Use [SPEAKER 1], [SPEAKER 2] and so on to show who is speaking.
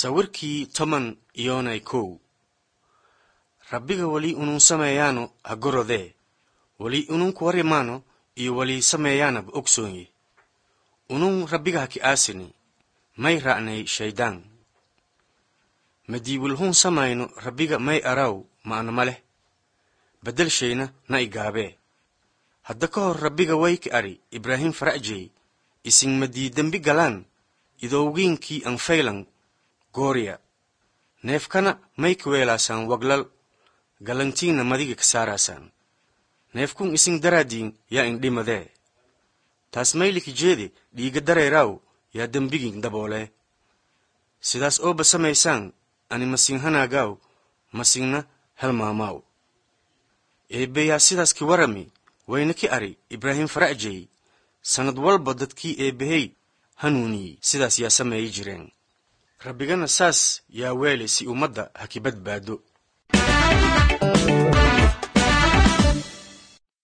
[SPEAKER 1] sawirkii toman iyoonay kow rabbiga wali unun sameeyaano ha gorodee wali unun ku warimaano iyo wali sameeyaanab ogsoonye unun rabbiga ha ki aasini may ra'nay shaydaan madiibulhun samayno rabbiga may araw ma'ana maleh beddelshayna na igaabee hadda ka hor rabbiga way ki ari ibraahim fara'jey isin madii dembi galaan idowgiinkii an faylan gooriya neefkana may ka weelaasaan waglal galantiinna madiga ka saaraasaan neefkun isin daraadiin yaa indhimadee taas mayliki jeede dhiiga dareeraaw yaa dembigiin daboolee sidaas ooba samaysaan ani masiinhanaagaaw masiinna helmaamaaw eebbeyaa sidaas ki warami wayna ki ari ibraahim fara'jey sannad walba dadkii eebbehey hanuuniyey sidaas yaa sameeyi jireen rabbigana saas yaa weelay si ummadda ha ki badbaado